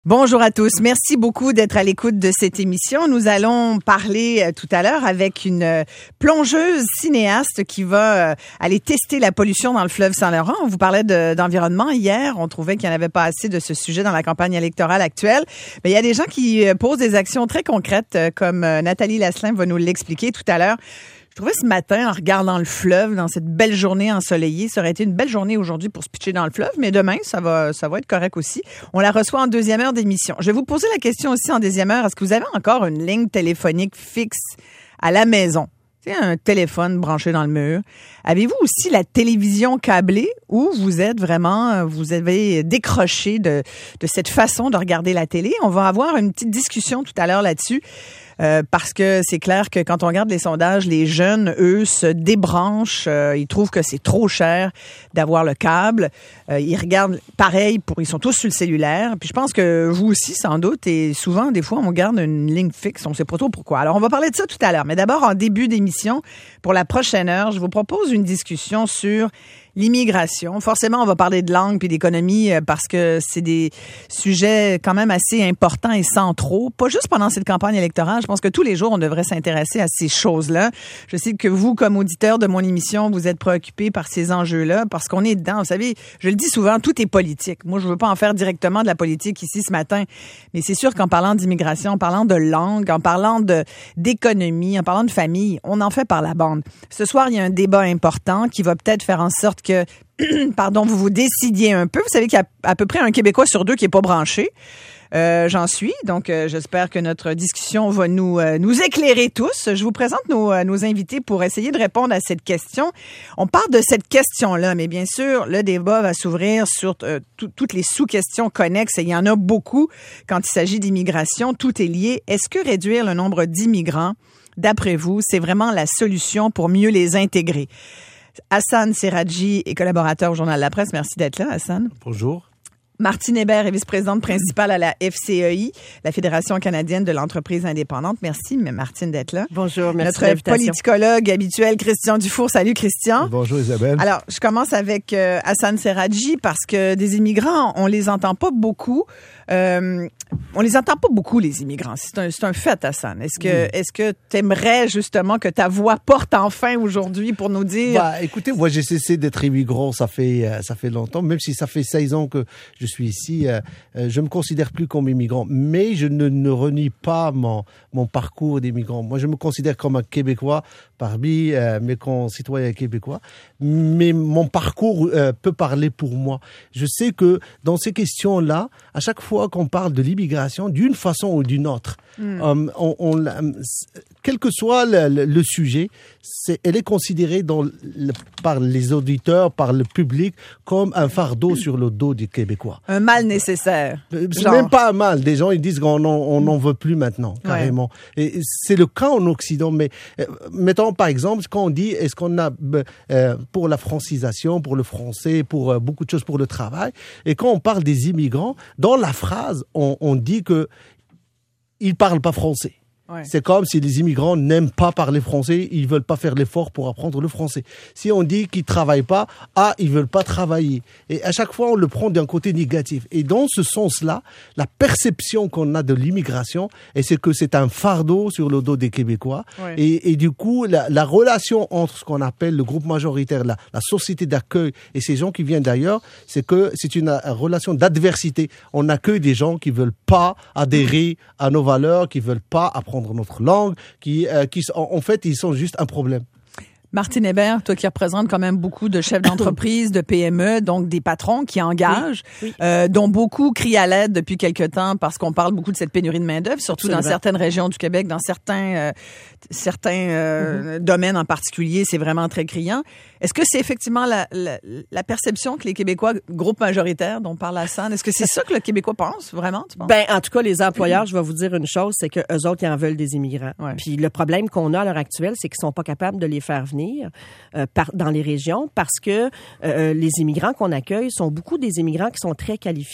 Bonjour à tous. Merci beaucoup d'être à l'écoute de cette émission. Nous allons parler tout à l'heure avec une plongeuse cinéaste qui va aller tester la pollution dans le fleuve Saint-Laurent. On vous parlait d'environnement hier. On trouvait qu'il n'y en avait pas assez de ce sujet dans la campagne électorale actuelle. Mais il y a des gens qui posent des actions très concrètes, comme Nathalie Lasselin va nous l'expliquer tout à l'heure. Je trouvais ce matin, en regardant le fleuve, dans cette belle journée ensoleillée, ça aurait été une belle journée aujourd'hui pour se pitcher dans le fleuve, mais demain, ça va être correct aussi. On la reçoit en deuxième heure d'émission. Je vais vous poser la question aussi en deuxième heure. Est-ce que vous avez encore une ligne téléphonique fixe à la maison? C'est un téléphone branché dans le mur. Avez-vous aussi la télévision câblée ou vous avez décroché de cette façon de regarder la télé? On va avoir une petite discussion tout à l'heure là-dessus. Parce que c'est clair que quand on regarde les sondages, les jeunes, eux, se débranchent. Ils trouvent que c'est trop cher d'avoir le câble. Ils regardent pareil, ils sont tous sur le cellulaire. Puis je pense que vous aussi, sans doute, et souvent, des fois, on garde une ligne fixe. On sait pas trop pourquoi. Alors, on va parler de ça tout à l'heure. Mais d'abord, en début d'émission, pour la prochaine heure, je vous propose une discussion sur l'immigration. Forcément, on va parler de langue puis d'économie parce que c'est des sujets quand même assez importants et centraux. Pas juste pendant cette campagne électorale. Je pense que tous les jours, on devrait s'intéresser à ces choses-là. Je sais que vous, comme auditeur de mon émission, vous êtes préoccupés par ces enjeux-là parce qu'on est dedans. Vous savez, je le dis souvent, tout est politique. Moi, je veux pas en faire directement de la politique ici ce matin, mais c'est sûr qu'en parlant d'immigration, en parlant de langue, en parlant d'économie, en parlant de famille, on en fait par la bande. Ce soir, il y a un débat important qui va peut-être faire en sorte que, vous vous décidiez un peu. Vous savez qu'il y a à peu près un Québécois sur deux qui est pas branché. J'en suis. Donc, j'espère que notre discussion va nous éclairer tous. Je vous présente nos invités pour essayer de répondre à cette question. On part de cette question-là, mais bien sûr, le débat va s'ouvrir sur toutes les sous-questions connexes. Et il y en a beaucoup quand il s'agit d'immigration. Tout est lié. Est-ce que réduire le nombre d'immigrants, d'après vous, c'est vraiment la solution pour mieux les intégrer? Hassan Serradji est collaborateur au Journal de la Presse. Merci d'être là, Hassan. Bonjour. Martine Hébert est vice-présidente principale à la FCEI, la Fédération canadienne de l'entreprise indépendante. Merci, Martine, d'être là. Bonjour, merci de l'invitation. l'invitation. Notre politicologue habituel, Christian Dufour. Salut, Christian. Bonjour, Isabelle. Alors, je commence avec Hassan Serradji parce que des immigrants, on les entend pas beaucoup. On les entend pas beaucoup, les immigrants. C'est un fait, Hassan. Est-ce que t'aimerais justement que ta voix porte enfin aujourd'hui pour nous dire... Écoutez, moi, j'ai cessé d'être immigrant, ça fait longtemps. Même si ça fait 16 ans que je suis ici, je me considère plus comme immigrant. Mais je ne renie pas mon parcours d'immigrant. Moi, je me considère comme un Québécois parmi mes concitoyens québécois. Mais mon parcours peut parler pour moi. Je sais que dans ces questions-là, à chaque fois qu'on parle de l'immigration, d'une façon ou d'une autre, quel que soit le sujet, elle est considérée par les auditeurs, par le public, comme un fardeau sur le dos des Québécois. Un mal nécessaire. C'est même pas un mal. Des gens, ils disent qu'on n'en veut plus maintenant, carrément. Ouais. Et c'est le cas en Occident. Mais mettons, par exemple, quand on dit, est-ce qu'on a pour la francisation, pour le français, pour beaucoup de choses, pour le travail, et quand on parle des immigrants, dans la phrase, on dit que ils parlent pas français. Ouais. C'est comme si les immigrants n'aiment pas parler français, ils veulent pas faire l'effort pour apprendre le français. Si on dit qu'ils travaillent pas, ils veulent pas travailler. Et à chaque fois, on le prend d'un côté négatif. Et dans ce sens-là, la perception qu'on a de l'immigration, c'est que c'est un fardeau sur le dos des Québécois. Ouais. Et du coup, la relation entre ce qu'on appelle le groupe majoritaire, la société d'accueil et ces gens qui viennent d'ailleurs, c'est que c'est une relation d'adversité. On accueille des gens qui veulent pas adhérer à nos valeurs, qui veulent pas apprendre notre langue, qui en fait, ils sont juste un problème. Martine Hébert, toi qui représentes quand même beaucoup de chefs d'entreprise, de PME, donc des patrons qui engagent, oui. Dont beaucoup crient à l'aide depuis quelque temps parce qu'on parle beaucoup de cette pénurie de main-d'œuvre, surtout Absolument. Dans certaines régions du Québec, dans certains domaines en particulier, c'est vraiment très criant. Est-ce que c'est effectivement la perception que les Québécois, groupe majoritaire dont parle Hassan, est-ce que c'est ça que le Québécois pense, vraiment, tu penses? En tout cas, les employeurs, je vais vous dire une chose, c'est qu'eux autres, ils en veulent des immigrants. Ouais. Puis le problème qu'on a à l'heure actuelle, c'est qu'ils sont pas capables de les faire venir dans les régions parce que les immigrants qu'on accueille sont beaucoup des immigrants qui sont très qualifiés.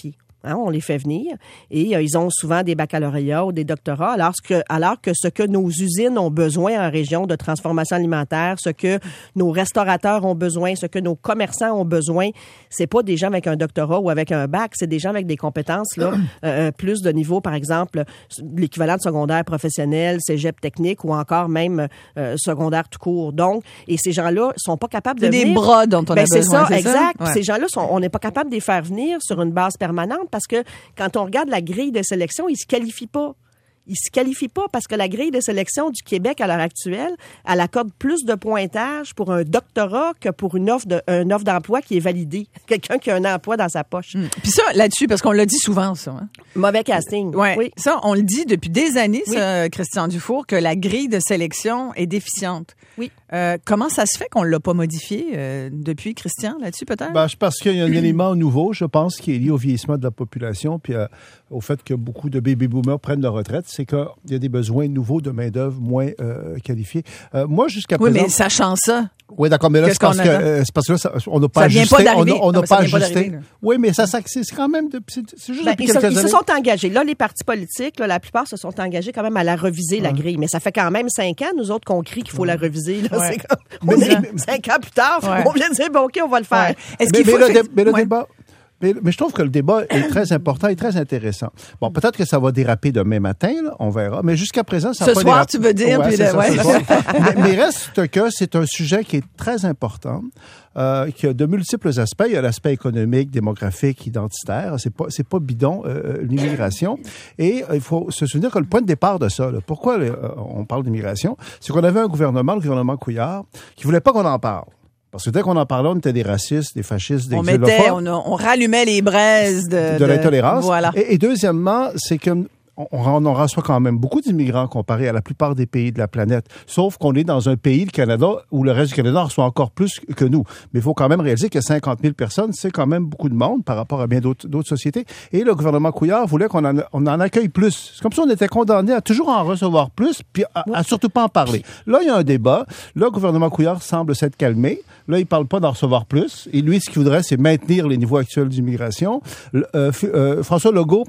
Hein, on les fait venir et ils ont souvent des baccalauréats ou des doctorats, alors que ce que nos usines ont besoin en région de transformation alimentaire, ce que nos restaurateurs ont besoin, ce que nos commerçants ont besoin, c'est pas des gens avec un doctorat ou avec un bac, c'est des gens avec des compétences là, plus de niveau, par exemple, l'équivalent de secondaire professionnel, cégep technique ou encore même secondaire tout court. Donc, et ces gens-là sont pas capables de venir. Des bras dont on a besoin. C'est ça, exact. Ouais. Ces gens-là, on n'est pas capable de les faire venir sur une base permanente parce que quand on regarde la grille de sélection, ils se qualifient pas. Ils se qualifient pas parce que la grille de sélection du Québec à l'heure actuelle, elle accorde plus de pointage pour un doctorat que pour une offre d'emploi qui est validée. Quelqu'un qui a un emploi dans sa poche. Puis ça, là-dessus, parce qu'on le dit souvent, ça. Hein? Mauvais casting. Ouais. Oui. Ça, on le dit depuis des années, ça, Christian Dufour, que la grille de sélection est déficiente. Oui. Comment ça se fait qu'on ne l'a pas modifié depuis, Christian, là-dessus, peut-être? Parce qu'il y a un élément nouveau, je pense, qui est lié au vieillissement de la population, puis au fait que beaucoup de baby-boomers prennent leur retraite, c'est qu'il y a des besoins nouveaux de main-d'œuvre moins qualifiée. Moi, jusqu'à présent... Oui, mais sachant ça... Oui, d'accord, mais là, c'est parce que là, on n'a pas ajusté. On n'a pas ajusté. Oui, mais ça, c'est quand même... C'est juste depuis quelques années. Ils se sont engagés. Là, les partis politiques, là, la plupart se sont engagés quand même à la reviser, la grille. Mais ça fait quand même 5 ans, nous autres, qu'on crie qu'il faut la reviser. Là. Ouais. C'est comme, on est 5 ans plus tard, on vient de dire, bon, OK, on va le faire. Ouais. Est-ce qu'il faut... Mais le débat... Mais je trouve que le débat est très important et très intéressant. Bon, peut-être que ça va déraper demain matin, là, on verra. Mais jusqu'à présent, ça ce n'a pas soir, dérapé. tu veux dire? Ouais, puis mais reste que c'est un sujet qui est très important, qui a de multiples aspects. Il y a l'aspect économique, démographique, identitaire. C'est pas bidon, l'immigration. Et il faut se souvenir que le point de départ de ça, là, pourquoi on parle d'immigration, c'est qu'on avait un gouvernement, le gouvernement Couillard, qui voulait pas qu'on en parle. Parce que dès qu'on en parlait, on était des racistes, des fascistes, des xénophobes. On rallumait les braises de l'intolérance. Voilà. Et deuxièmement, c'est que on reçoit quand même beaucoup d'immigrants comparé à la plupart des pays de la planète. Sauf qu'on est dans un pays, le Canada, où le reste du Canada reçoit encore plus que nous. Mais il faut quand même réaliser que 50 000 personnes, c'est quand même beaucoup de monde par rapport à bien d'autres sociétés. Et le gouvernement Couillard voulait qu'on en accueille plus. C'est comme ça on était condamné à toujours en recevoir plus, puis à surtout pas en parler. Là, il y a un débat. Là, le gouvernement Couillard semble s'être calmé. Là, il parle pas d'en recevoir plus. Et lui, ce qu'il voudrait, c'est maintenir les niveaux actuels d'immigration. François Legault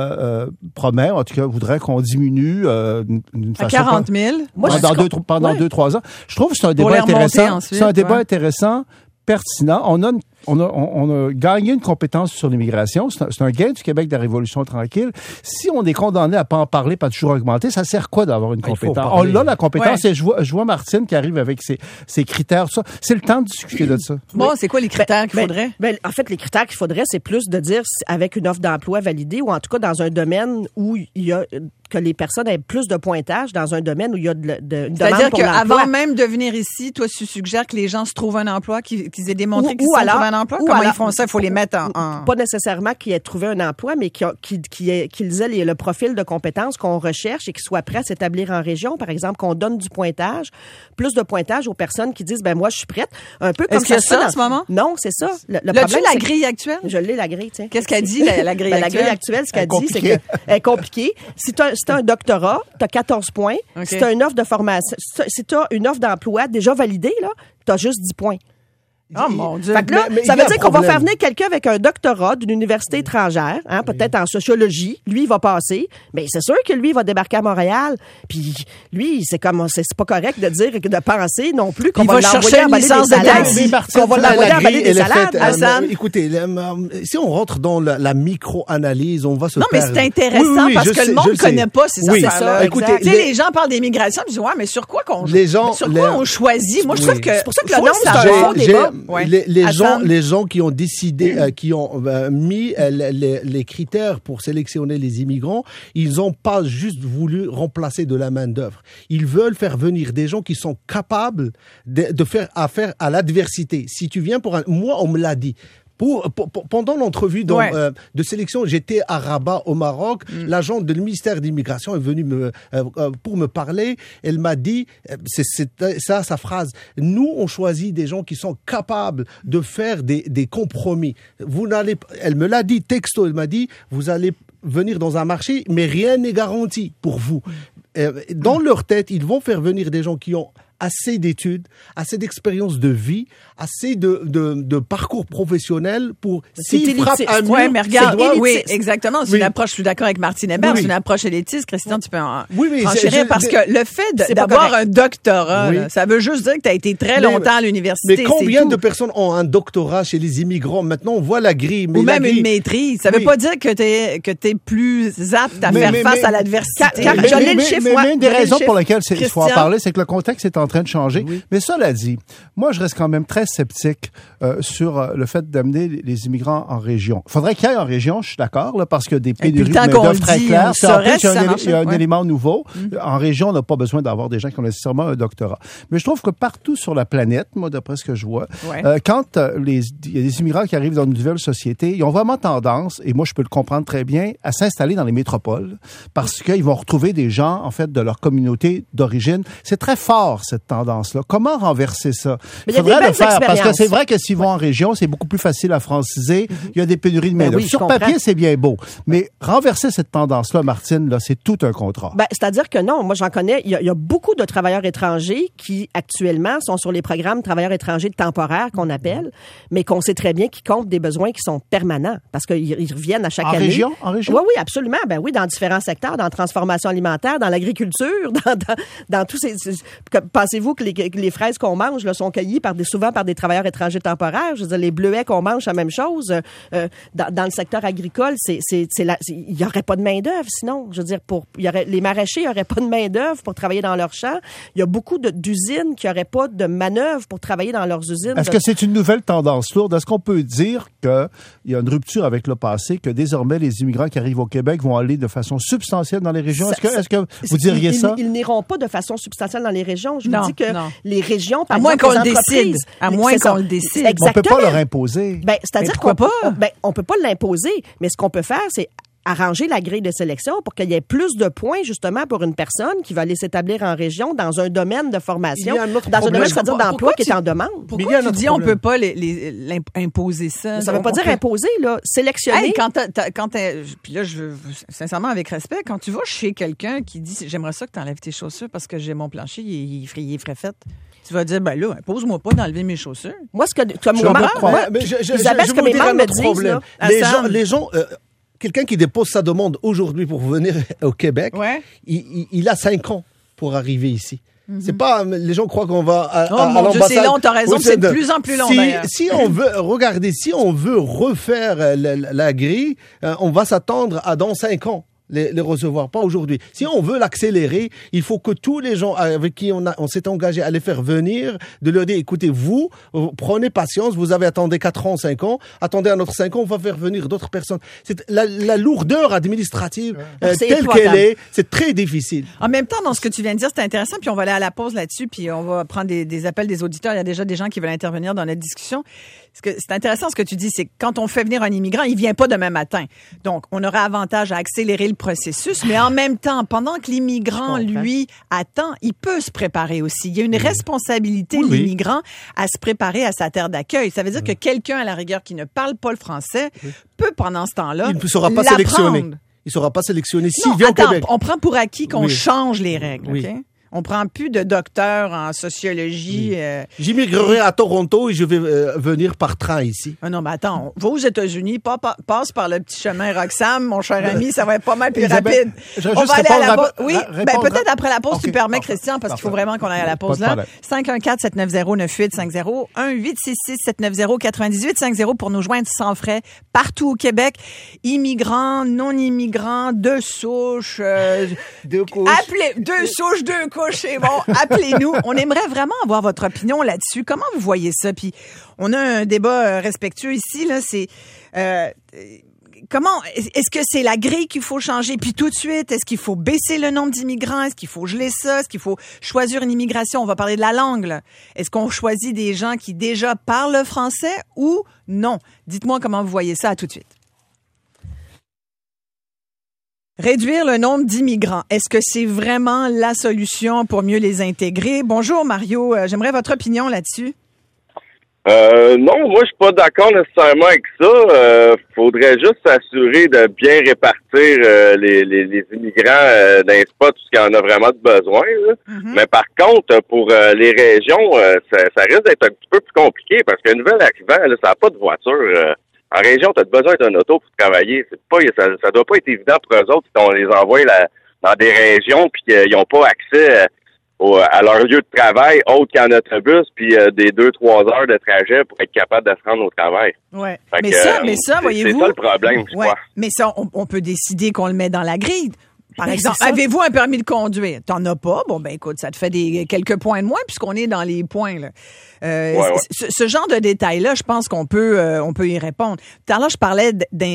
promet, en tout cas, voudrait qu'on diminue d'une façon... À 40 000. Pendant 2-3 ans. Je trouve que c'est un débat intéressant. Ensuite, c'est un débat intéressant, pertinent. On a gagné une compétence sur l'immigration. C'est un gain du Québec de la Révolution tranquille. Si on est condamné à pas en parler, pas toujours augmenter, ça sert quoi d'avoir une compétence? On a la compétence et je vois Martine qui arrive avec ses critères, tout ça. C'est le temps de discuter de ça. Bon, c'est quoi les critères qu'il faudrait? En fait, les critères qu'il faudrait, c'est plus de dire avec une offre d'emploi validée ou en tout cas dans un domaine où il y a que les personnes aient plus de pointage dans un domaine où il y a une demande pour l'emploi. C'est-à-dire qu'avant même de venir ici, toi, tu suggères que les gens se trouvent un emploi, qu'ils aient démontré qu'ils se trouvent un emploi? Comment ils font ça? Il faut les mettre en... Pas nécessairement qu'ils aient trouvé un emploi, mais qu'ils aient le profil de compétences qu'on recherche et qu'ils soient prêts à s'établir en région. Par exemple, qu'on donne du pointage, plus de pointage aux personnes qui disent, moi, je suis prête. Un peu comme ça. Est-ce qu'il y a ça en ce moment? Non, c'est ça. Le problème, la grille actuelle? Je l'ai, la grille, tiens. Qu'est-ce qu'elle dit, la grille actuelle? La grille actuelle, ce qu'elle dit, c'est qu'elle est compliquée. Si tu as un doctorat, tu as 14 points. Okay. Si tu as une offre de formation, si tu as une offre d'emploi déjà validée, là, tu as juste 10 points. Oh mon Dieu. Fait que là, ça veut dire qu'on va faire venir quelqu'un avec un doctorat d'une université étrangère, peut-être en sociologie. Lui, il va passer. Mais c'est sûr que lui, il va débarquer à Montréal. Puis lui, c'est pas correct de dire de penser non plus qu'on va l'envoyer à balayer des salades. Qu'on va l'envoyer à balayer des salades. Écoutez, si on rentre dans la micro-analyse, on va se perdre. Non, mais c'est intéressant parce que le monde ne connaît pas ces affaires-là. Écoutez, les gens parlent d'immigration, puis ils disent, ouais, mais sur quoi on choisit? Moi, je trouve que c'est pour ça que le nom, c'est un faux débat. Ouais. Les gens qui ont décidé, qui ont mis les critères pour sélectionner les immigrants, ils n'ont pas juste voulu remplacer de la main-d'œuvre. Ils veulent faire venir des gens qui sont capables de faire affaire à l'adversité. Si tu viens moi, on me l'a dit. Pendant l'entrevue de sélection, j'étais à Rabat, au Maroc. L'agent du ministère d'immigration est venu pour me parler. Elle m'a dit, c'est ça sa phrase, nous, on choisit des gens qui sont capables de faire des compromis. Elle me l'a dit, texto, elle m'a dit, vous allez venir dans un marché, mais rien n'est garanti pour vous. Dans leur tête, ils vont faire venir des gens qui ont assez d'études, assez d'expérience de vie, assez de parcours professionnel pour s'il frappe un mur, ouais, mais regarde, oui, c'est exactement. C'est une approche, je suis d'accord avec Martine Hébert, c'est une approche élitiste. Christian, tu peux en enchérir parce que le fait d'avoir un doctorat, là, ça veut juste dire que tu as été très longtemps à l'université. Mais combien de personnes ont un doctorat chez les immigrants? Maintenant, on voit la grille. Mais ou même une maîtrise. Ça veut pas dire que t'es plus apte à faire face à l'adversité. Mais une des raisons pour lesquelles il faut en parler, c'est que le contexte est en train de changer. Oui. Mais cela dit, moi, je reste quand même très sceptique sur le fait d'amener les immigrants en région. Il faudrait qu'il y ait en région, je suis d'accord, là, parce que des pénuries de main-d'œuvre très claires. En plus, il y a un élément nouveau. En région, on n'a pas besoin d'avoir des gens qui ont nécessairement un doctorat. Mais je trouve que partout sur la planète, moi, d'après ce que je vois, quand il y a des immigrants qui arrivent dans une nouvelle société, ils ont vraiment tendance, et moi, je peux le comprendre très bien, à s'installer dans les métropoles parce qu'ils vont retrouver des gens, en fait, de leur communauté d'origine. C'est très fort, cette tendance-là. Comment renverser ça? Il faudrait le faire, parce que c'est vrai que s'ils vont en région, c'est beaucoup plus facile à franciser. Il y a des pénuries de main-d'œuvre. Sur papier, c'est bien beau. Mais renverser cette tendance-là, Martine, là, c'est tout un contrat. C'est-à-dire que non, moi, j'en connais. Il y a beaucoup de travailleurs étrangers qui, actuellement, sont sur les programmes travailleurs étrangers temporaires qu'on appelle, mais qu'on sait très bien qu'ils comptent des besoins qui sont permanents parce qu'ils reviennent à chaque année. En région? Oui, absolument. Ben oui, dans différents secteurs, dans la transformation alimentaire, dans l'agriculture, dans tous ces... Pensez-vous que les fraises qu'on mange là, sont cueillies souvent par des travailleurs étrangers temporaires? Je veux dire, les bleuets qu'on mange, c'est la même chose. Dans le secteur agricole, il n'y aurait pas de main-d'œuvre sinon. Je veux dire, les maraîchers n'auraient pas de main-d'œuvre pour travailler dans leurs champs. Il y a beaucoup d'usines qui n'auraient pas de manœuvre pour travailler dans leurs usines. Est-ce que c'est une nouvelle tendance lourde? Est-ce qu'on peut dire qu'il y a une rupture avec le passé, que désormais les immigrants qui arrivent au Québec vont aller de façon substantielle dans les régions? Est-ce que vous diriez ça? Ils n'iront pas de façon substantielle dans les régions. Je vous dis que les régions, à moins qu'on le décide. À moins qu'on le décide. Exactement. On peut pas leur imposer. C'est-à-dire on peut pas l'imposer, mais ce qu'on peut faire, c'est arranger la grille de sélection pour qu'il y ait plus de points, justement, pour une personne qui va aller s'établir en région dans un domaine de formation, dans un domaine, c'est-à-dire d'emploi qui est en demande. Pourquoi tu dis on peut pas imposer ça? Ça veut pas dire imposer, là. Sélectionner. Puis là, sincèrement, avec respect, quand tu vas chez quelqu'un qui dit j'aimerais ça que tu enlèves tes chaussures parce que j'ai mon plancher, il est frais fait. Tu vas dire, là, impose-moi pas d'enlever mes chaussures. Moi, Isabelle, ce que mes membres me disent, les gens, quelqu'un qui dépose sa demande aujourd'hui pour venir au Québec, il a 5 ans pour arriver ici. C'est pas, les gens croient qu'on va à l'ambassade. Dieu, c'est long, t'as raison, c'est de plus en plus long d'ailleurs. Si on veut refaire la grille, on va s'attendre à dans 5 ans. Les recevoir, pas aujourd'hui. Si on veut l'accélérer, il faut que tous les gens avec qui on s'est engagé à les faire venir, de leur dire, écoutez, vous prenez patience, vous avez attendu 4 ans, 5 ans, attendez un autre 5 ans, on va faire venir d'autres personnes. C'est la lourdeur administrative telle qu'elle est, c'est très difficile. En même temps, dans ce que tu viens de dire, c'est intéressant, puis on va aller à la pause là-dessus, puis on va prendre des appels des auditeurs. Il y a déjà des gens qui veulent intervenir dans notre discussion. C'est intéressant ce que tu dis, c'est que quand on fait venir un immigrant, il vient pas demain matin. Donc, on aura avantage à accélérer le processus, mais en même temps, pendant que l'immigrant, lui, attend, il peut se préparer aussi. Il y a une responsabilité de l'immigrant à se préparer à sa terre d'accueil. Ça veut dire que quelqu'un, à la rigueur, qui ne parle pas le français, peut, pendant ce temps-là, il ne sera pas sélectionné. Il ne sera pas sélectionné s'il vient au Québec. On prend pour acquis qu'on change les règles, OK? On prend plus de docteurs en sociologie. J'immigrerai à Toronto et je vais venir par train ici. Ah non, mais attends, on va aux États-Unis, passe par le petit chemin Roxham, mon cher ami, ça va être pas mal plus rapide. On va aller à la pause. Oui, peut-être après la pause, tu permets, Christian, parce qu'il faut vraiment qu'on aille à la pause là. 514-790-9850, 1-866-790-9850 pour nous joindre sans frais partout au Québec. Immigrants, non-immigrants, de souche. Deux couches. Deux souches, deux couches. C'est bon, appelez-nous. On aimerait vraiment avoir votre opinion là-dessus. Comment vous voyez ça? Puis, on a un débat respectueux ici, là. C'est, comment, est-ce que c'est la grille qu'il faut changer? Puis tout de suite, est-ce qu'il faut baisser le nombre d'immigrants? Est-ce qu'il faut geler ça? Est-ce qu'il faut choisir une immigration? On va parler de la langue, là. Est-ce qu'on choisit des gens qui déjà parlent le français ou non? Dites-moi comment vous voyez ça. À tout de suite. Réduire le nombre d'immigrants, est-ce que c'est vraiment la solution pour mieux les intégrer? Bonjour Mario, j'aimerais votre opinion là-dessus. Non, moi je suis pas d'accord nécessairement avec ça. Faudrait juste s'assurer de bien répartir les immigrants dans les spots où il y en a vraiment de besoin. Mm-hmm. Mais par contre, pour les régions, ça risque d'être un petit peu plus compliqué parce qu'un nouvel arrivant, là, ça n'a pas de voiture. En région, tu as besoin d'un auto pour travailler. Ça doit pas être évident pour eux autres si on les envoie dans des régions puis qu'ils n'ont pas accès à leur lieu de travail autre qu'en autobus, puis des 2-3 heures de trajet pour être capable de se rendre au travail. Ouais. Mais ça, voyez-vous. C'est ça le problème, je crois. Mais ça, on peut décider qu'on le met dans la grille. Par exemple, avez-vous un permis de conduire? T'en as pas? Bon, ben écoute, ça te fait quelques points de moins puisqu'on est dans les points, là. Ce genre de détails-là, je pense qu'on peut y répondre. Tout à l'heure, je parlais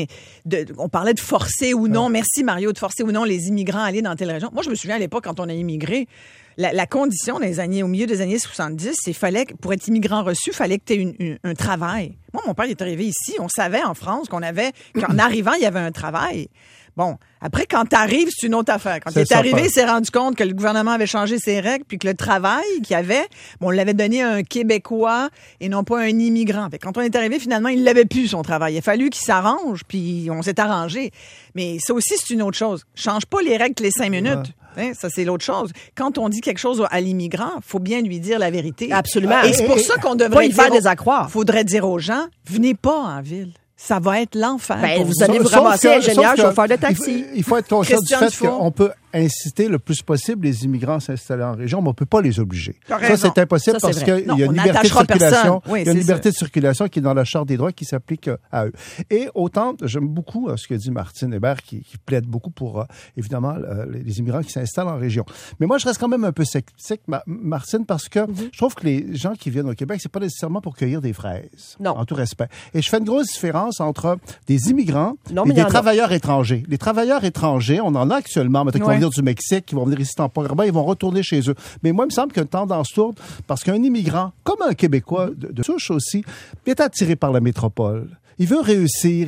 on parlait de forcer ou non. Merci, Mario, de forcer ou non les immigrants à aller dans telle région. Moi, je me souviens à l'époque, quand on a immigré, la condition au milieu des années 70, pour être immigrant reçu, il fallait que tu aies un travail. Moi, mon père est arrivé ici. On savait en France qu'en arrivant, il y avait un travail. Bon, après, quand t'arrives, c'est une autre affaire. Quand il est arrivé, il s'est rendu compte que le gouvernement avait changé ses règles, puis que le travail qu'il y avait, on l'avait donné à un Québécois et non pas à un immigrant. Fait que quand on est arrivé, finalement, il l'avait plus, son travail. Il a fallu qu'il s'arrange, puis on s'est arrangé. Mais ça aussi, c'est une autre chose. Change pas les règles les 5 minutes. Hein, ça, c'est l'autre chose. Quand on dit quelque chose à l'immigrant, faut bien lui dire la vérité. Absolument. Et c'est pour ça qu'on devrait faire des accroires. Faudrait dire aux gens, venez pas en ville. Ça va être l'enfer. Vous allez vous ramasser ingénieur, chauffeur de taxi. Il faut être conscient du fait qu'on peut inciter le plus possible les immigrants à s'installer en région, mais on ne peut pas les obliger. Ça, c'est impossible parce qu'il y a une liberté de circulation. Il y a une liberté de circulation qui est dans la Charte des droits qui s'applique à eux. Et autant, j'aime beaucoup ce que dit Martine Hébert, qui plaide beaucoup pour, évidemment, les immigrants qui s'installent en région. Mais moi, je reste quand même un peu sceptique, Martine, parce que je trouve que les gens qui viennent au Québec, c'est pas nécessairement pour cueillir des fraises. Non. En tout respect. Et je fais une grosse différence entre des immigrants et des travailleurs étrangers. Les travailleurs étrangers, on en a actuellement, maintenant, qui vont venir du Mexique, qui vont venir ici temporairement, ils vont retourner chez eux. Mais moi, il me semble qu'il y a une tendance lourde, parce qu'un immigrant, comme un Québécois de souche aussi, est attiré par la métropole. Il veut réussir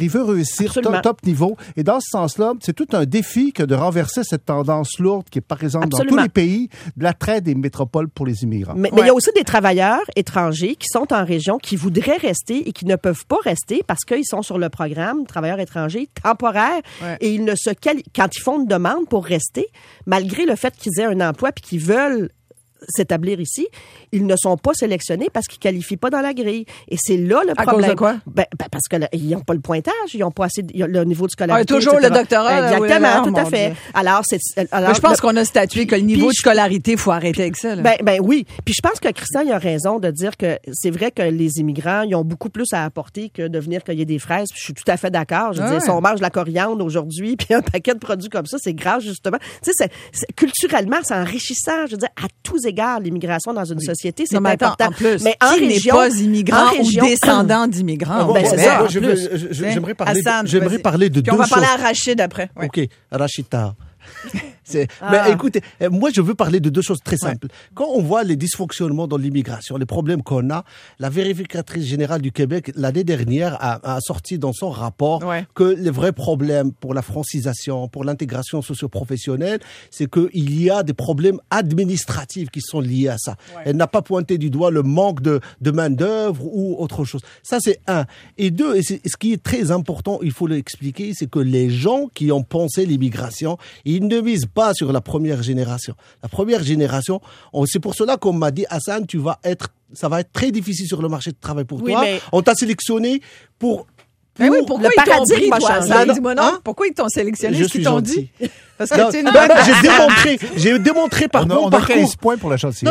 top niveau. Et dans ce sens-là, c'est tout un défi que de renverser cette tendance lourde qui est, par exemple, dans tous les pays, de l'attrait des métropoles pour les immigrants. Mais il y a aussi des travailleurs étrangers qui sont en région, qui voudraient rester et qui ne peuvent pas rester parce qu'ils sont sur le programme travailleurs étrangers temporaires et ils ne se quand ils font une demande pour rester, malgré le fait qu'ils aient un emploi puis qu'ils veulent s'établir ici, ils ne sont pas sélectionnés parce qu'ils qualifient pas dans la grille. Et c'est là le problème. À cause de quoi? Parce qu'ils n'ont pas le pointage, ils n'ont pas assez le niveau de scolarité. Toujours etc. le doctorat. Exactement, tout à fait. Dieu. Alors, je pense qu'on a statué que le niveau de scolarité, il faut arrêter avec ça. Là. Oui. Puis je pense que Christian, il a raison de dire que c'est vrai que les immigrants, ils ont beaucoup plus à apporter que de venir cueillir des fraises. Puis je suis tout à fait d'accord. Je veux dire, si on mange de la coriandre aujourd'hui, puis un paquet de produits comme ça, c'est grave, justement. Tu sais, culturellement, c'est enrichissant. Je veux dire, à tous égards, l'immigration dans une société, c'est important. En plus, mais en région, n'est pas immigrant ou descendant d'immigrants? C'est ça. J'aimerais parler de deux choses. On va parler à Rachid après. Ouais. OK, Rachida. Mais écoutez, moi je veux parler de deux choses très simples. Quand on voit les dysfonctionnements dans l'immigration, les problèmes qu'on a, la vérificatrice générale du Québec l'année dernière a sorti dans son rapport que les vrais problèmes pour la francisation, pour l'intégration socio-professionnelle, c'est qu'il y a des problèmes administratifs qui sont liés à ça. Elle n'a pas pointé du doigt le manque de main-d'œuvre ou autre chose. Ça c'est un. Et deux, et ce qui est très important, il faut l'expliquer, c'est que les gens qui ont pensé l'immigration, ils ne misent pas sur la première génération. La première génération, c'est pour cela qu'on m'a dit, Hassan, ça va être très difficile sur le marché de travail pour toi. Mais... On t'a sélectionné pour pourquoi le paradigme va changer. Dis-moi non. Pourquoi ils t'ont sélectionné? Je suis gentil. Parce que j'ai démontré par mon parcours. On a 15 points pour la chance.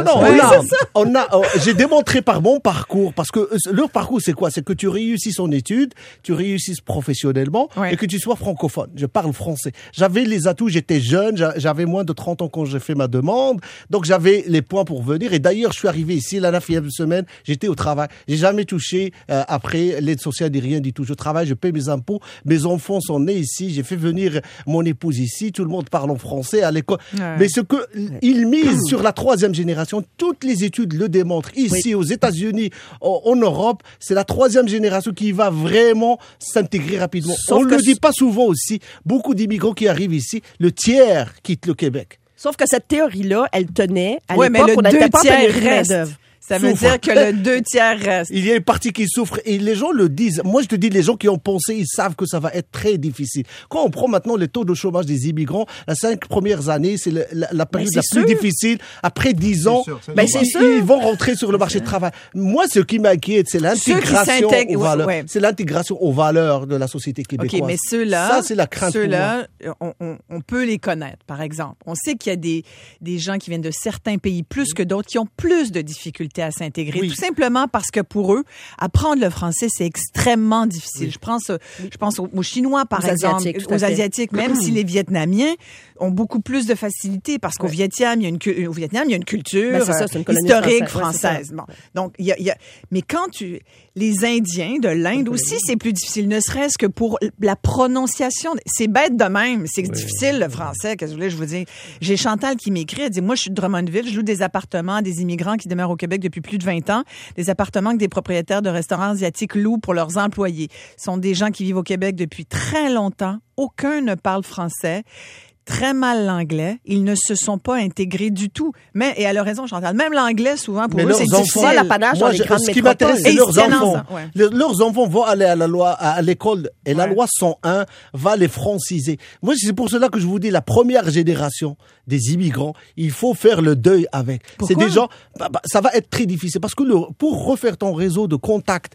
J'ai démontré par mon parcours, parce que leur parcours, c'est quoi? C'est que tu réussisses en études, tu réussisses professionnellement et que tu sois francophone. Je parle français. J'avais les atouts, j'étais jeune, j'avais moins de 30 ans quand j'ai fait ma demande, donc j'avais les points pour venir. Et d'ailleurs, je suis arrivé ici, la 9e semaine, j'étais au travail. J'ai jamais touché, après, l'aide sociale ni rien du tout. Je travaille, je paie mes impôts, mes enfants sont nés ici, j'ai fait venir mon épouse ici, tout le monde parle en français à l'école. Mais ce que ils misent sur la 3e génération, toutes les études le démontrent. Ici, aux États-Unis, en Europe, c'est la 3e génération qui va vraiment s'intégrer rapidement. On ne le dit pas souvent aussi. Beaucoup d'immigrants qui arrivent ici, le tiers quitte le Québec. Sauf que cette théorie-là, elle tenait à l'époque où on n'était pas pénurie de main-d'œuvre. Ça veut dire que le 2/3 reste. Il y a une partie qui souffre et les gens le disent. Moi, je te dis, les gens qui ont pensé, ils savent que ça va être très difficile. Quand on prend maintenant les taux de chômage des immigrants, les 5 premières années, c'est la période la plus difficile. Après 10 ans, ils vont rentrer sur le marché de travail. Moi, ce qui m'inquiète, c'est l'intégration aux valeurs. Ouais. C'est l'intégration aux valeurs de la société québécoise. OK, mais ceux-là, ça, c'est la crainte. Ceux-là, on peut les connaître, par exemple. On sait qu'il y a des gens qui viennent de certains pays plus que d'autres qui ont plus de difficultés à s'intégrer, tout simplement parce que pour eux, apprendre le français, c'est extrêmement difficile. Je pense aux Chinois, par exemple, aux Asiatiques, même si les Vietnamiens ont beaucoup plus de facilité parce qu'au Vietnam, il y a une culture historique française. Bon. Donc, mais quand les Indiens de l'Inde aussi, c'est plus difficile, ne serait-ce que pour la prononciation. C'est bête de même. C'est difficile, le français. Qu'est-ce que je vous dis? J'ai Chantal qui m'écrit. Elle dit, moi, je suis de Drummondville. Je loue des appartements à des immigrants qui demeurent au Québec depuis plus de 20 ans. Des appartements que des propriétaires de restaurants asiatiques louent pour leurs employés. Ce sont des gens qui vivent au Québec depuis très longtemps. Aucun ne parle français. Très mal l'anglais. Ils ne se sont pas intégrés du tout. Mais, et elle a raison, Chantal, même l'anglais, souvent, pour eux, c'est difficile. L'apanage dans les grandes métropoles. Ce qui m'intéresse, c'est leurs enfants. Leurs enfants vont aller à l'école, et la loi 101 va les franciser. Moi, c'est pour cela que je vous dis, la première génération des immigrants, il faut faire le deuil avec. Pourquoi? C'est déjà, ça va être très difficile, parce que pour refaire ton réseau de contacts,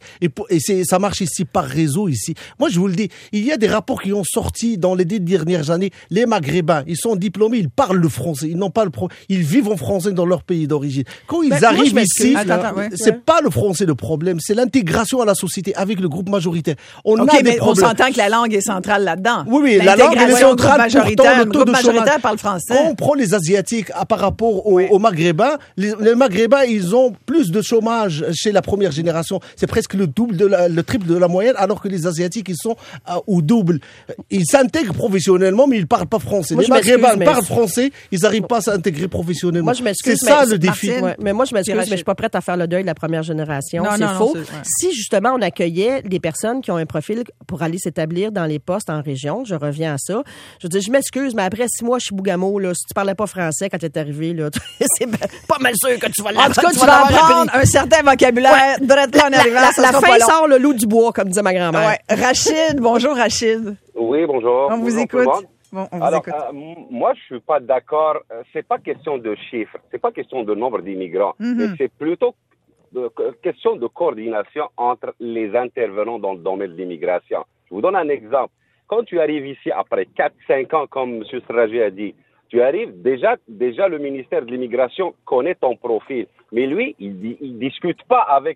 ça marche ici par réseau ici. Moi, je vous le dis, il y a des rapports qui ont sorti dans les 10 dernières années. Les Maghrébins, ils sont diplômés, ils parlent le français, ils vivent en français dans leur pays d'origine. Quand ils arrivent ici, c'est pas le français le problème, c'est l'intégration à la société avec le groupe majoritaire. On s'entend que la langue est centrale là-dedans. Oui, la langue est centrale. Le groupe majoritaire parle français. Quand on prend les Asiatiques par rapport aux Maghrébins, les Maghrébins, ils ont plus de chômage chez la première génération. C'est presque le triple de la moyenne, alors que les Asiatiques, ils sont au double. Ils s'intègrent professionnellement, mais ils parlent pas français. Les Maghrébins parlent français, ils n'arrivent pas à s'intégrer professionnellement. Moi, je m'excuse. C'est ça le défi. Mais moi, je m'excuse, mais je suis pas prête à faire le deuil de la première génération. C'est faux. Si justement on accueillait des personnes qui ont un profil pour aller s'établir dans les postes en région, je reviens à ça. Je veux dire, je m'excuse, mais après 6 mois, je suis Bougamo, là, si tu parlais pas français quand tu es arrivé, là, c'est pas mal sûr que tu vas l'apprendre. En tout cas, tu vas apprendre un certain vocabulaire. La fin sort le loup du bois, comme disait ma grand-mère. Rachid, bonjour Rachid. Oui, bonjour. On vous écoute. Bon, alors, moi, je suis pas d'accord. C'est pas question de chiffres, c'est pas question de nombre d'immigrants, mais c'est plutôt question de coordination entre les intervenants dans le domaine de l'immigration. Je vous donne un exemple. Quand tu arrives ici après 4-5 ans, comme M. Sraji a dit, tu arrives, déjà le ministère de l'immigration connaît ton profil. Mais lui, il discute pas avec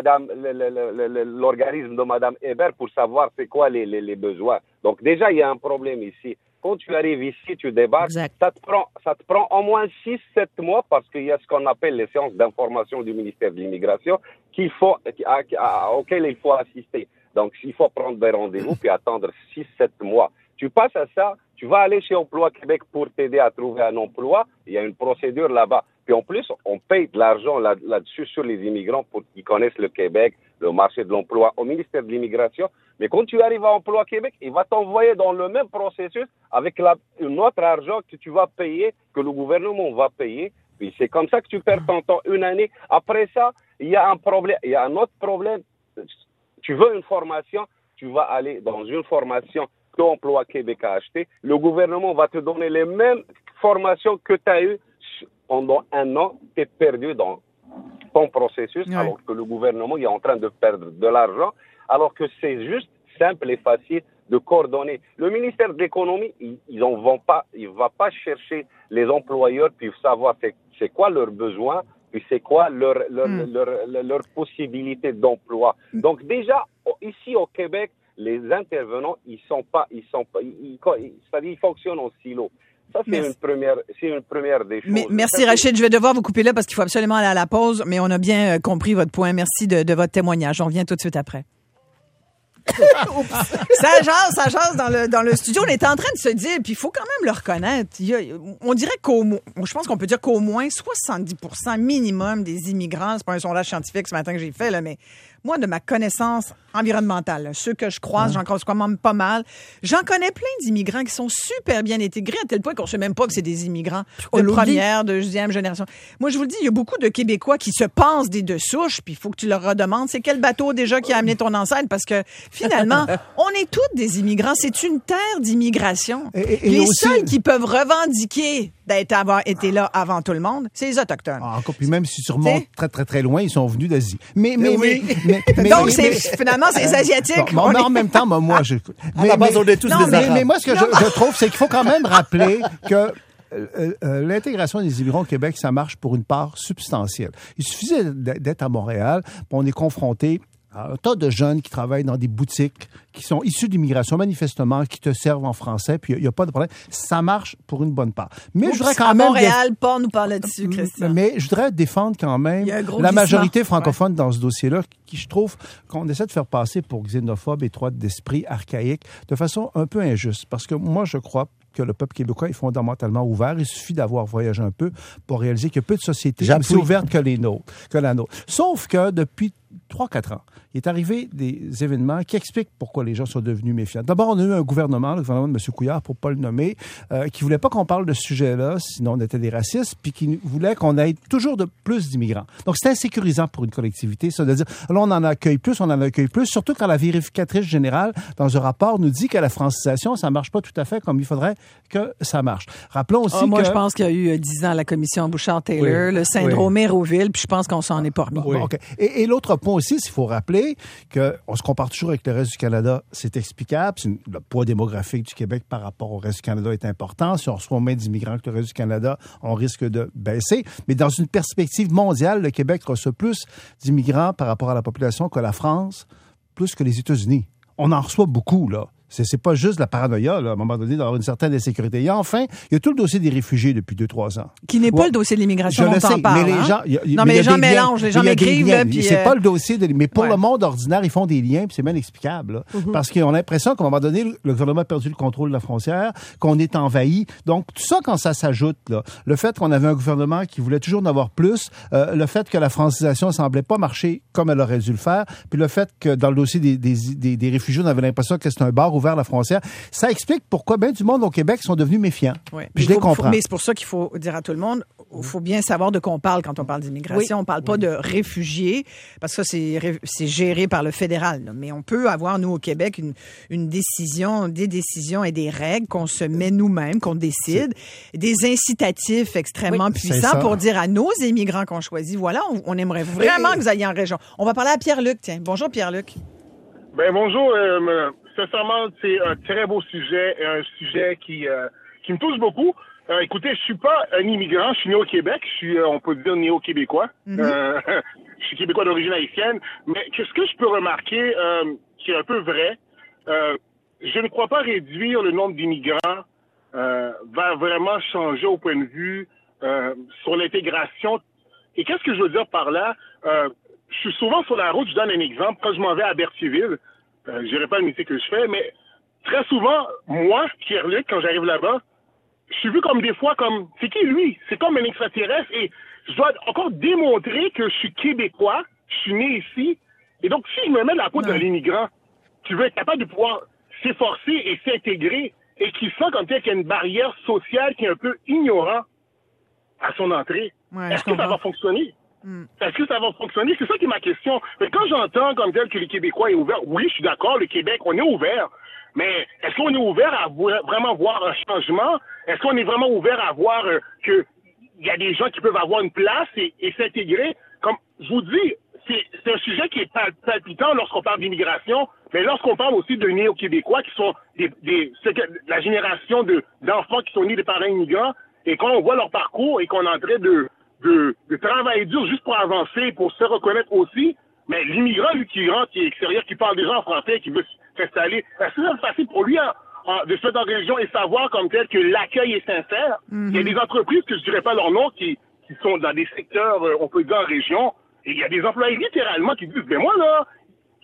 l'organisme de Madame Hébert pour savoir c'est quoi les besoins. Donc déjà, il y a un problème ici. Quand tu arrives ici, tu débarques, ça te prend au moins 6-7 mois parce qu'il y a ce qu'on appelle les séances d'information du ministère de l'immigration auxquelles il faut assister. Donc, il faut prendre des rendez-vous puis attendre 6-7 mois. Tu passes à ça, tu vas aller chez Emploi Québec pour t'aider à trouver un emploi. Il y a une procédure là-bas. Puis en plus, on paye de l'argent là-dessus sur les immigrants pour qu'ils connaissent le Québec, le marché de l'emploi au ministère de l'immigration. Mais quand tu arrives à Emploi Québec, il va t'envoyer dans le même processus avec un autre argent que tu vas payer, que le gouvernement va payer. Puis c'est comme ça que tu perds ton temps une année. Après ça, il y a un problème. Il y a un autre problème. Tu veux une formation, tu vas aller dans une formation que Emploi Québec a acheté. Le gouvernement va te donner les mêmes formations que tu as eues pendant un an. Tu es perdu dans ton processus, alors que le gouvernement est en train de perdre de l'argent, alors que c'est juste simple et facile de coordonner. Le ministère de l'économie, il va pas chercher les employeurs puis savoir c'est quoi leurs besoins, puis c'est quoi leur possibilité d'emploi. Donc déjà ici au Québec, les intervenants, ils fonctionnent en silo. Ça, c'est une première des choses. Merci Rachid, je vais devoir vous couper là parce qu'il faut absolument aller à la pause, mais on a bien compris votre point. Merci de votre témoignage. On revient tout de suite après. Ça jase dans le studio. On était en train de se dire, puis il faut quand même le reconnaître. On dirait je pense qu'on peut dire qu'au moins 70% minimum des immigrants, c'est pas un sondage scientifique ce matin que j'ai fait, là, mais moi, de ma connaissance environnementale, là, ceux que je croise, j'en croise quand même pas mal, j'en connais plein d'immigrants qui sont super bien intégrés à tel point qu'on ne sait même pas que c'est des immigrants de première, deuxième génération. Moi, je vous le dis, il y a beaucoup de Québécois qui se pensent des deux souches, puis il faut que tu leur redemandes c'est quel bateau déjà qui a amené ton ancêtre, parce que finalement, on est tous des immigrants. C'est une terre d'immigration. Et les aussi, seuls qui peuvent revendiquer d'avoir été là avant tout le monde, c'est les Autochtones. Encore, puis même si tu remontes très, très, très loin, ils sont venus d'Asie. Donc, finalement, c'est les Asiatiques. Bon, mais en même temps, moi, je... À la base, on est tous des Arabes. Mais moi, ce que je trouve, c'est qu'il faut quand même rappeler que l'intégration des immigrants au Québec, ça marche pour une part substantielle. Il suffisait d'être à Montréal, puis on est confronté à un tas de jeunes qui travaillent dans des boutiques qui sont issus d'immigration, manifestement, qui te servent en français, puis il n'y a pas de problème. Ça marche pour une bonne part. Mais je voudrais quand même... Montréal, pas nous parler dessus, Christian. Mais je voudrais défendre quand même la majorité francophone dans ce dossier-là, qui je trouve qu'on essaie de faire passer pour xénophobe, étroite d'esprit, archaïque, de façon un peu injuste. Parce que moi, je crois que le peuple québécois est fondamentalement ouvert. Il suffit d'avoir voyagé un peu pour réaliser qu'il y a peu de sociétés aussi ouvertes que la nôtre. Sauf que depuis 3-4 ans, il est arrivé des événements qui expliquent pourquoi les gens sont devenus méfiants. D'abord, on a eu un gouvernement, le gouvernement de M. Couillard, pour ne pas le nommer, qui voulait pas qu'on parle de ce sujet-là, sinon on était des racistes, puis qui voulait qu'on ait toujours de plus d'immigrants. Donc, c'est insécurisant pour une collectivité, ça, de dire, là, on en accueille plus, surtout quand la vérificatrice générale, dans un rapport, nous dit que la francisation, ça marche pas tout à fait comme il faudrait que ça marche. Rappelons aussi moi, je pense qu'il y a eu 10 ans à la commission Bouchard-Taylor, le syndrome Hérouville, puis je pense qu'on s'en est pas remis. Oui. Okay. Et l'autre point aussi, il faut rappeler qu'on se compare toujours avec le reste du Canada. C'est explicable. Le poids démographique du Québec par rapport au reste du Canada est important. Si on reçoit moins d'immigrants que le reste du Canada, on risque de baisser. Mais dans une perspective mondiale, le Québec reçoit plus d'immigrants par rapport à la population que la France, plus que les États-Unis. On en reçoit beaucoup, là. C'est pas juste la paranoïa, là, à un moment donné, d'avoir une certaine insécurité. Et enfin, il y a tout le dossier des réfugiés depuis 2-3 ans. Qui n'est pas le dossier de l'immigration dont on parle. Mais les gens, mais les gens mélangent, les gens m'écrivent. C'est pas le dossier, mais pour le monde ordinaire, ils font des liens, puis c'est bien explicable. Parce qu'ils ont l'impression qu'à un moment donné, le gouvernement a perdu le contrôle de la frontière, qu'on est envahi. Donc, tout ça, quand ça s'ajoute, là, le fait qu'on avait un gouvernement qui voulait toujours en avoir plus, le fait que la francisation semblait pas marcher comme elle aurait dû le faire, puis le fait que dans le dossier des réfugiés, on avait l'impression que c'était un bar ouvert à la frontière, ça explique pourquoi bien du monde au Québec sont devenus méfiants. Oui. Puis je les comprends. Mais c'est pour ça qu'il faut dire à tout le monde, il faut bien savoir de quoi on parle quand on parle d'immigration. On ne parle pas de réfugiés, parce que ça, c'est géré par le fédéral. Là. Mais on peut avoir, nous, au Québec, une décision, des décisions et des règles qu'on se met nous-mêmes, qu'on décide, des incitatifs extrêmement puissants pour dire à nos immigrants qu'on choisit, voilà, on aimerait vraiment que vous ayez en région. On va parler à Pierre-Luc, tiens. Bonjour, Pierre-Luc. Ben bonjour. Sincèrement, c'est un très beau sujet, un sujet qui me touche beaucoup. Écoutez, je suis pas un immigrant, je suis né au Québec, je suis, on peut dire, néo-québécois. Je suis québécois d'origine haïtienne, mais ce que je peux remarquer, qui est un peu vrai, je ne crois pas réduire le nombre d'immigrants va vraiment changer au point de vue sur l'intégration. Et qu'est-ce que je veux dire par là? Je suis souvent sur la route, je donne un exemple, quand je m'en vais à Berthierville, je dirais pas le métier que je fais, mais très souvent, moi, Pierre-Luc, quand j'arrive là-bas, je suis vu comme des fois comme, c'est qui lui? C'est comme un extraterrestre et je dois encore démontrer que je suis québécois, je suis né ici. Et donc, si je me mets dans la peau d'un immigrant qui veut être capable de pouvoir s'efforcer et s'intégrer et qui sent comme tel qu'il y a une barrière sociale qui est un peu ignorant à son entrée, est-ce que ça va fonctionner? Est-ce que ça va fonctionner? C'est ça qui est ma question. Mais quand j'entends comme tel que les Québécois est ouvert, oui, je suis d'accord, le Québec, on est ouvert. Mais est-ce qu'on est ouvert à vraiment voir un changement? Est-ce qu'on est vraiment ouvert à voir que il y a des gens qui peuvent avoir une place et s'intégrer? Comme je vous dis, c'est un sujet qui est palpitant lorsqu'on parle d'immigration, mais lorsqu'on parle aussi de néo-québécois qui sont la génération d'enfants qui sont nés des parents immigrants, et quand on voit leur parcours et qu'on est en train de travailler dur juste pour avancer, pour se reconnaître aussi, mais l'immigrant, lui, qui rentre, qui est extérieur, qui parle déjà en français, qui veut s'installer, c'est facile pour lui de se mettre en région et savoir comme tel que l'accueil est sincère. Il y a des entreprises, que je dirais pas leur nom, qui sont dans des secteurs, on peut dire en région, et il y a des employés littéralement qui disent, ben moi là,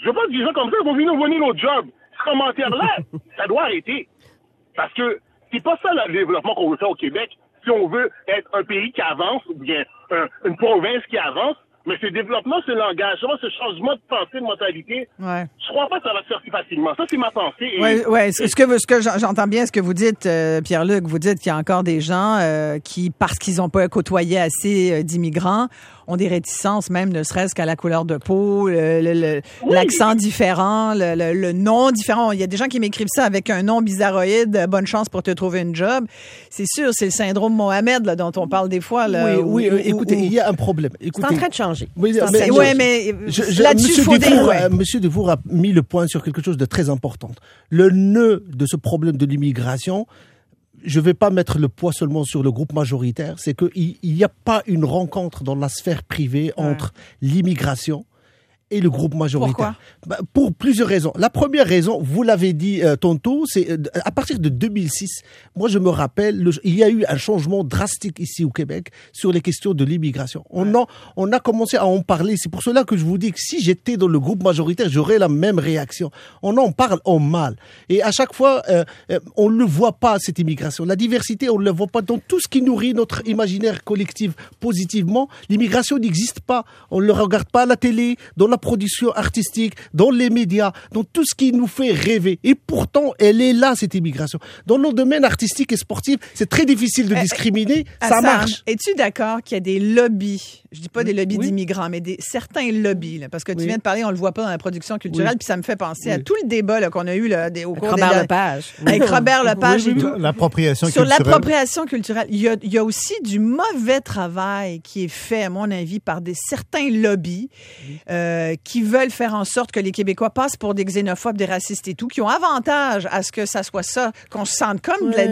Je veux pas que des gens comme ça vont venir voler nos jobs. Ce commentaire-là, ça doit arrêter. Parce que c'est pas ça le développement qu'on veut faire au Québec. Si on veut être un pays qui avance, ou bien une province qui avance, mais ce développement, ce l'engagement, ce changement de pensée, de mentalité, je crois pas que ça va se faire si facilement. Ça, c'est ma pensée. Ce que j'entends bien, ce que vous dites, Pierre-Luc, vous dites qu'il y a encore des gens qui, parce qu'ils n'ont pas côtoyé assez d'immigrants, ont des réticences, même ne serait-ce qu'à la couleur de peau, l'accent différent, le nom différent. Il y a des gens qui m'écrivent ça avec un nom bizarroïde, bonne chance pour te trouver une job. C'est sûr, c'est le syndrome Mohamed là, dont on parle des fois. Là, écoutez, il y a un problème. Écoutez, c'est en train de changer. Oui, mais là-dessus, Monsieur Devour a mis le point sur quelque chose de très important. Le nœud de ce problème de l'immigration, je ne vais pas mettre le poids seulement sur le groupe majoritaire, c'est qu'il n'y a pas une rencontre dans la sphère privée entre l'immigration et le groupe majoritaire. Pourquoi? Pour plusieurs raisons. La première raison, vous l'avez dit tantôt, c'est à partir de 2006, moi je me rappelle, il y a eu un changement drastique ici au Québec sur les questions de l'immigration. On a commencé à en parler. C'est pour cela que je vous dis que si j'étais dans le groupe majoritaire, j'aurais la même réaction. On en parle en mal. Et à chaque fois, on ne le voit pas, cette immigration. La diversité, on ne le voit pas dans tout ce qui nourrit notre imaginaire collectif positivement. L'immigration n'existe pas. On ne le regarde pas à la télé, dans la production artistique, dans les médias, dans tout ce qui nous fait rêver. Et pourtant, elle est là, cette immigration. Dans nos domaines artistiques et sportifs, c'est très difficile de discriminer. Ça marche. Es-tu d'accord qu'il y a des lobbies, je dis pas des lobbies d'immigrants, mais certains lobbies, là, parce que tu viens de parler, on le voit pas dans la production culturelle, puis ça me fait penser à tout le débat là, qu'on a eu là, au cours Robert Lepage. Avec Robert Lepage et tout. L'appropriation Sur culturelle. l'appropriation culturelle. Il y a aussi du mauvais travail qui est fait, à mon avis, par certains lobbies qui veulent faire en sorte que les Québécois passent pour des xénophobes, des racistes et tout, qui ont avantage à ce que ça soit ça, qu'on se sente comme de la...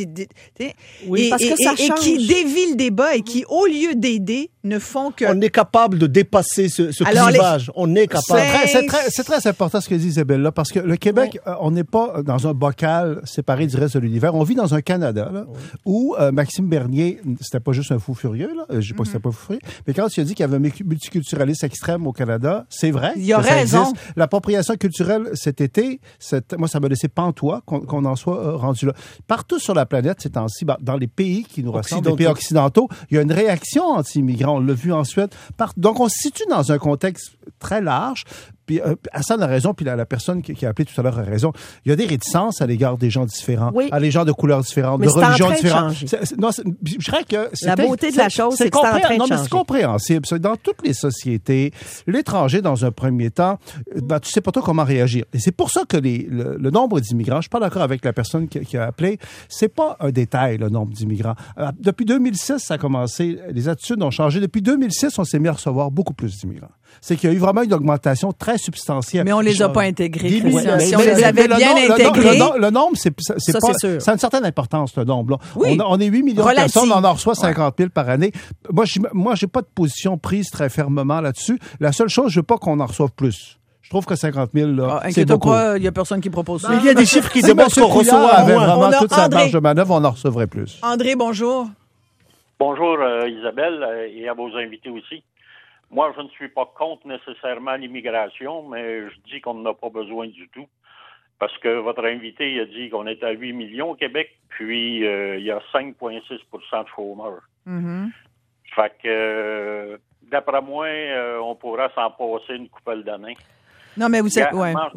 parce que ça change. Et qui dévient le débat et qui, au lieu d'aider, ne font que... On est capable de dépasser ce clivage. On est capable. C'est très important ce que dit Isabelle là, parce que le Québec, on n'est pas dans un bocal séparé du reste de l'univers. On vit dans un Canada là, où Maxime Bernier, c'était pas juste un fou furieux, là, je dis pas que c'était pas fou furieux, mais quand il a dit qu'il y avait un multiculturalisme extrême au Canada, c'est vrai. Il y a raison. L'appropriation culturelle cet été, moi, ça m'a laissé pantois qu'on en soit rendu là. Partout sur la planète, ces temps-ci, dans les pays qui nous ressemblent, les pays occidentaux, il y a une réaction anti-immigrants. On l'a vu ensuite. Donc, on se situe dans un contexte très large. Puis Hassan a raison, puis la personne qui a appelé tout à l'heure a raison. Il y a des réticences à l'égard des gens différents, à les gens de couleurs différentes, de religions différentes. Je dirais que la beauté de la chose, c'est que c'est en train de changer. C'est compréhensible. Dans toutes les sociétés, l'étranger, dans un premier temps, tu sais pas trop comment réagir. Et c'est pour ça que le nombre d'immigrants, je suis pas d'accord avec la personne qui a appelé, c'est pas un détail, le nombre d'immigrants. Depuis 2006, ça a commencé, les attitudes ont changé. Depuis 2006, on s'est mis à recevoir beaucoup plus d'immigrants. C'est qu'il y a eu vraiment une augmentation très substantielle. Mais on les a pas intégrés, Christian. Si on les avait bien intégrés... Le nombre, c'est pas... Ça a une certaine importance, le nombre. Là. Oui. On est 8 millions de personnes, on en reçoit 50 000 par année. Moi, j'ai pas de position prise très fermement là-dessus. La seule chose, je veux pas qu'on en reçoive plus. Je trouve que 50 000, là, c'est beaucoup. Il y a personne qui propose ça. Mais il y a des chiffres qui démontrent qu'on reçoit avait vraiment toute sa marge de manœuvre, on en recevrait plus. André, bonjour. Bonjour, Isabelle, et à vos invités aussi. Moi, je ne suis pas contre nécessairement l'immigration, mais je dis qu'on n'en a pas besoin du tout. Parce que votre invité a dit qu'on est à 8 millions au Québec, puis il y a 5,6 % de chômeurs. Mm-hmm. Fait que, d'après moi, on pourra s'en passer une couple d'années. Non, mais vous savez,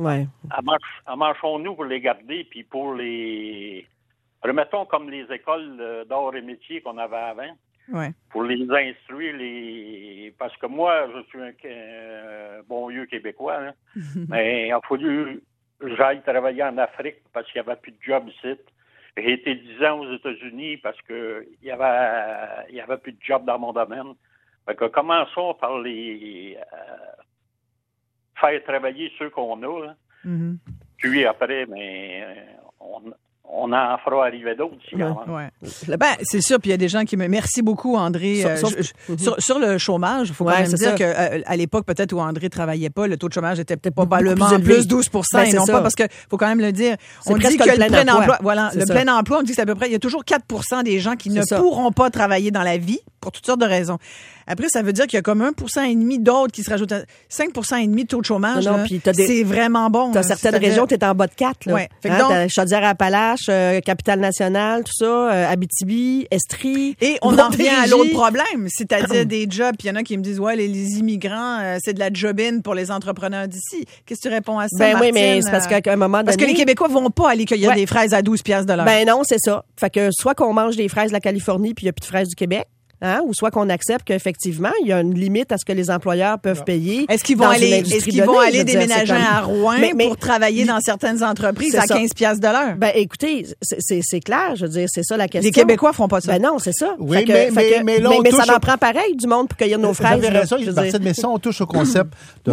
Amanchons-nous pour les garder, puis pour les... Remettons comme les écoles d'art et métiers qu'on avait avant. Ouais. Pour les instruire, parce que moi, je suis un bon vieux Québécois, hein, mais il a fallu que j'aille travailler en Afrique parce qu'il n'y avait plus de job ici. J'ai été 10 ans aux États-Unis parce que il y avait plus de job dans mon domaine. Fait que commençons par les faire travailler ceux qu'on a. Hein. Mm-hmm. Puis après, mais on en fera arriver d'autres. Ben, c'est sûr, puis il y a des gens qui me... Merci beaucoup, André. Sur le chômage, il faut quand même dire qu'à l'époque, peut-être où André travaillait pas, le taux de chômage était peut-être probablement plus 12 et non pas, parce que faut quand même le dire. On dit que le plein emploi, le plein emploi, on dit que c'est à peu près, il y a toujours 4 des gens qui ne pourront pas travailler dans la vie pour toutes sortes de raisons. Après, ça veut dire qu'il y a comme 1,5% d'autres qui se rajoutent à 5,5% de taux de chômage. Non, c'est vraiment bon. T'as certaines régions, t'es en bas de 4. Là. Ouais. T'as Chaudière-Appalaches, Capitale-Nationale, tout ça, Abitibi, Estrie. Et on en revient à l'autre problème, c'est-à-dire des jobs. Il y en a qui me disent, ouais, les immigrants, c'est de la job-in pour les entrepreneurs d'ici. Qu'est-ce que tu réponds à ça, Martine? Oui, mais c'est parce qu'à un moment donné... Parce que les Québécois vont pas aller cueillir des fraises à 12 piastres de l'heure. Ben non, c'est ça. Fait que soit qu'on mange des fraises de la Californie puis il y a plus de fraises du Québec. Ou soit qu'on accepte qu'effectivement, il y a une limite à ce que les employeurs peuvent payer. Est-ce qu'ils vont aller déménager à Rouen pour travailler dans certaines entreprises à 15 piastres de l'heure? Ben, écoutez, c'est clair, je veux dire, c'est ça la question. Les Québécois font pas ça. Ben non, c'est ça. Oui, mais ça en prend pareil du monde pour cueillir nos fraises. Vous avez raison, mais ça, on touche au concept de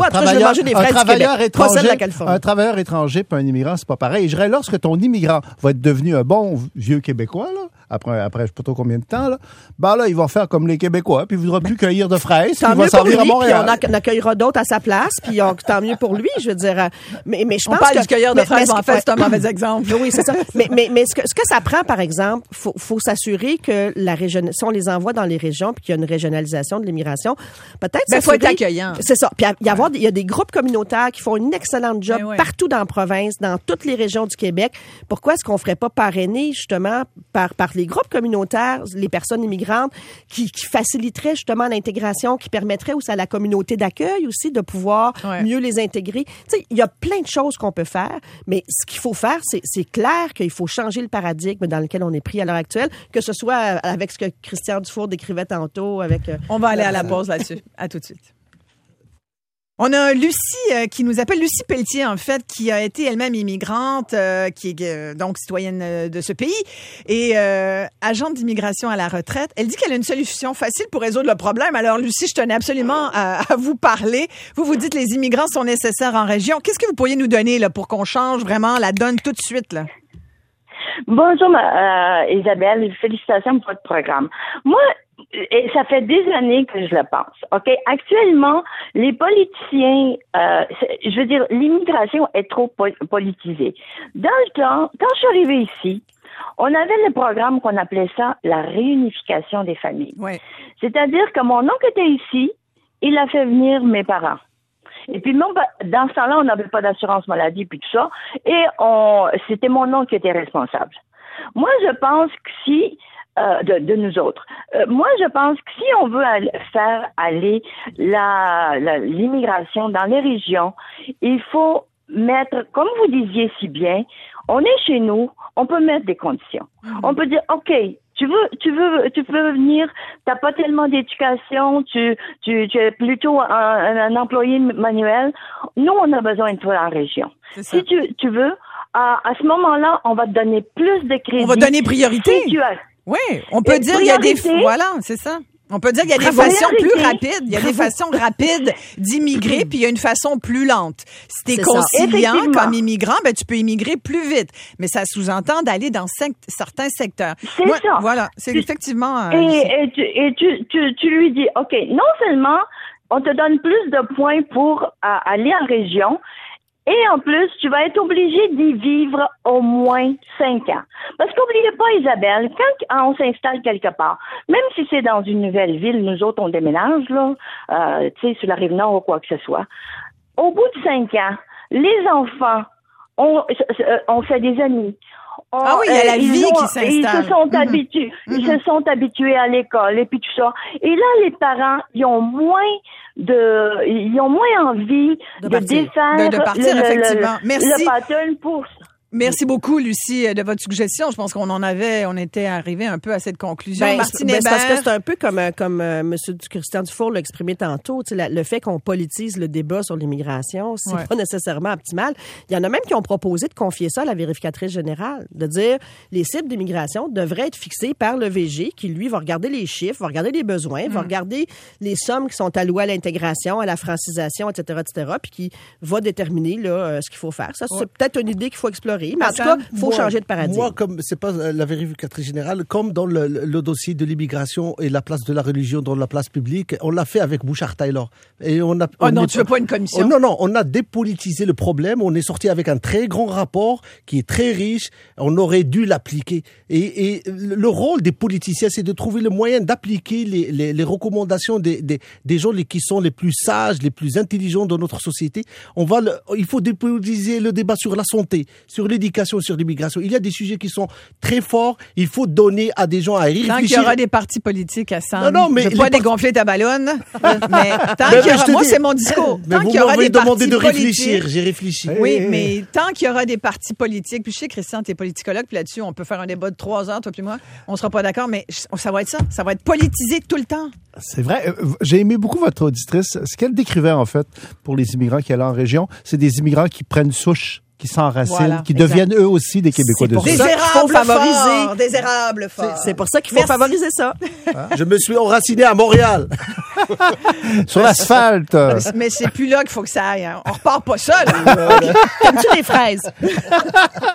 un travailleur étranger puis un immigrant, c'est pas pareil. Et je dirais, lorsque ton immigrant va être devenu un bon vieux Québécois, là, après je sais pas trop combien de temps, là, ben là, il va faire comme les Québécois, puis il voudra plus cueillir de fraises, puis il va s'en venir à Montréal. Puis on accueillera d'autres à sa place, puis tant mieux pour lui, je veux dire. Mais je pense que du cueilleur de fraises, en fait, c'est un mauvais exemple. Oui, c'est ça. Mais ce que ça prend, par exemple, faut s'assurer que si on les envoie dans les régions, puis qu'il y a une régionalisation de l'immigration, peut-être il faut être accueillant. C'est ça. Puis il y a des groupes communautaires qui font une excellente job partout dans la province, dans toutes les régions du Québec. Pourquoi est-ce qu'on ferait pas parrainer justement par les groupes communautaires les personnes immigrantes qui faciliterait justement l'intégration, qui permettrait aussi à la communauté d'accueil aussi de pouvoir mieux les intégrer. Tu sais, il y a plein de choses qu'on peut faire, mais ce qu'il faut faire, c'est clair qu'il faut changer le paradigme dans lequel on est pris à l'heure actuelle, que ce soit avec ce que Christian Dufour décrivait tantôt. On va aller à la pause là-dessus. À tout de suite. On a Lucie qui nous appelle, Lucie Pelletier en fait, qui a été elle-même immigrante, qui est donc citoyenne de ce pays et agente d'immigration à la retraite. Elle dit qu'elle a une solution facile pour résoudre le problème. Alors Lucie, je tenais absolument à vous parler. Vous dites les immigrants sont nécessaires en région. Qu'est-ce que vous pourriez nous donner là pour qu'on change vraiment la donne tout de suite là? Bonjour Isabelle, félicitations pour votre programme. Moi, ça fait des années que je le pense. OK? Actuellement, les politiciens, je veux dire, l'immigration est trop politisée. Dans le temps, quand je suis arrivée ici, on avait le programme qu'on appelait ça la réunification des familles. Ouais. C'est-à-dire que mon oncle était ici, il a fait venir mes parents. Et puis, dans ce temps-là, on n'avait pas d'assurance maladie puis tout ça. Et c'était mon oncle qui était responsable. Moi, je pense que si, de nous autres, moi, je pense que si on veut faire aller l'immigration dans les régions, il faut mettre, comme vous disiez si bien, on est chez nous, on peut mettre des conditions. On peut dire, OK, tu peux venir, t'as pas tellement d'éducation, tu es plutôt un employé manuel. Nous, on a besoin de toi en région. Si tu veux, à ce moment-là, on va te donner plus de crédit. On va donner priorité. Oui, on peut dire il y a des... Voilà, c'est ça. On peut dire qu'il y a des façons plus rapides. Il y a des façons rapides d'immigrer, puis il y a une façon plus lente. Si t'es conciliant comme immigrant, ben tu peux immigrer plus vite. Mais ça sous-entend d'aller dans certains secteurs. C'est ça. Voilà, c'est effectivement... Et tu lui dis, OK, non seulement on te donne plus de points pour aller en région, et en plus, tu vas être obligé d'y vivre au moins 5 ans. Parce qu'oubliez pas, Isabelle, quand on s'installe quelque part, même si c'est dans une nouvelle ville, nous autres, on déménage, là, tu sais, sur la Rive-Nord ou quoi que ce soit, au bout de 5 ans, les enfants ont fait des amis. Ah oui, il y a la vie qui s'installe. Ils se sont habitués à l'école et puis tout ça. Et là, les parents, ils ont moins envie de défaire de partir, effectivement. Merci. Le pattern pour ça. Merci beaucoup, Lucie, de votre suggestion. Je pense on était arrivé un peu à cette conclusion. Martine Hébert. Parce que c'est un peu comme M. Christian Dufour l'a exprimé tantôt, le fait qu'on politise le débat sur l'immigration, c'est pas nécessairement optimal. Il y en a même qui ont proposé de confier ça à la vérificatrice générale, de dire les cibles d'immigration devraient être fixées par le VG, qui, lui, va regarder les chiffres, va regarder les besoins, va regarder les sommes qui sont allouées à l'intégration, à la francisation, etc., puis qui va déterminer là, ce qu'il faut faire. Ça, c'est peut-être une idée qu'il faut explorer. varie, mais en tout cas, il faut changer de paradigme. Moi, comme c'est pas la vérificatrice générale, comme dans le dossier de l'immigration et la place de la religion dans la place publique, on l'a fait avec Bouchard-Taylor. Et tu veux pas une commission? Non, on a dépolitisé le problème. On est sorti avec un très grand rapport qui est très riche. On aurait dû l'appliquer. Et le rôle des politiciens, c'est de trouver le moyen d'appliquer les recommandations des gens qui sont les plus sages, les plus intelligents de notre société. Il faut dépolitiser le débat sur la santé, sur l'éducation, sur l'immigration. Il y a des sujets qui sont très forts. Il faut donner à des gens à y réfléchir. Tant qu'il y aura des partis politiques à ça. Non, mais je veux pas dégonfler ta ballonne, mais tant qu'il y aura, moi c'est mon discours. Tant qu'il y aura des partis de politiques. Réfléchir, j'ai réfléchi. Oui, mais tant qu'il y aura des partis politiques, puis je sais, Christian, t'es politicologue, puis là-dessus, on peut faire un débat de 3 heures, toi puis moi. On sera pas d'accord, mais ça va être ça. Ça va être politisé tout le temps. C'est vrai. J'ai aimé beaucoup votre auditrice. Ce qu'elle décrivait, en fait, pour les immigrants qui allaient en région, c'est des immigrants qui prennent souche, qui s'enracinent, qui deviennent eux aussi des Québécois de souche. Des érables forts. Des érables forts. C'est pour ça qu'il faut favoriser ça. Je me suis enraciné à Montréal. Sur l'asphalte. Mais c'est plus là qu'il faut que ça aille. Hein. On repart pas ça, là. Comme tu les fraises.